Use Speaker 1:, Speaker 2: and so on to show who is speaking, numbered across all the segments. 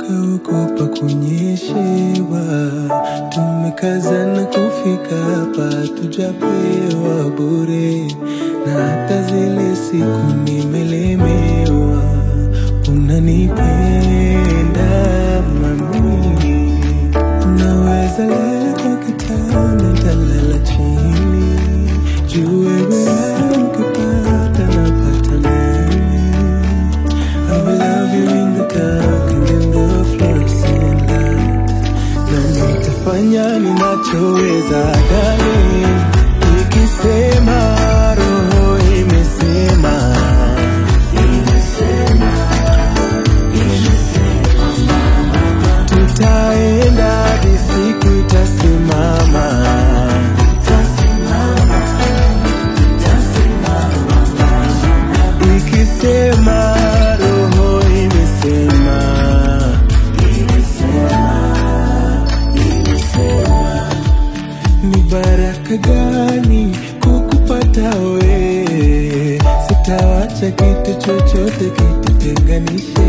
Speaker 1: tukaogopa kunyeshewa. Tumekazana kufika hapa, tujapewa bure, na hata zile siku nimelemewa. Unanipenda mami, unaweza lala kwa kitanda, nitalala chini, juu wewe ukipata napata mimi. I will love you in the dark and in the fluorescent light, na nitafanya ninachoweza darling. Nikisema roho imesema, tutaenda hadi siku itasimama. Ikisema roho imesema, ni baraka gani kukupata we, sitawacha kitu chochote kitutenganishe.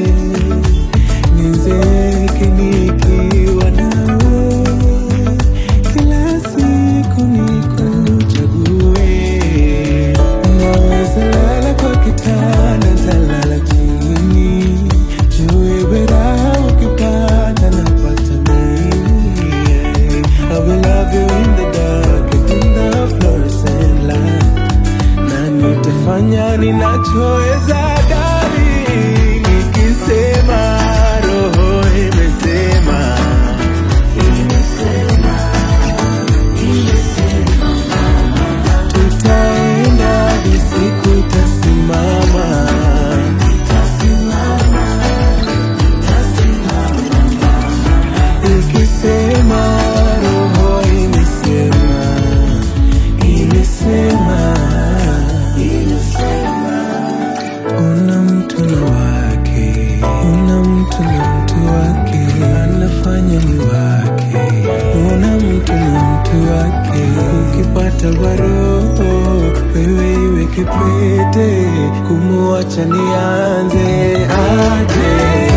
Speaker 1: Nizeke nikiwa nawe, kila siku nikuchague. Naweza lala kwa kitanda, nitalala chini, juu wewe raha ukipata napata mimi. I will love you in the dark and in the fluorescent light, na nitafanya ninachoweza darling. Nikisema roho imesema, tutaenda hadi siku itasimama. Ikisema roho imesema, imesema. Una mtu na wake, una mtu na mtu wake, anafanya ni wake. Una mtu na mtu wake, ukipata waroho wewe iweke pete, kumuacha nianze aje.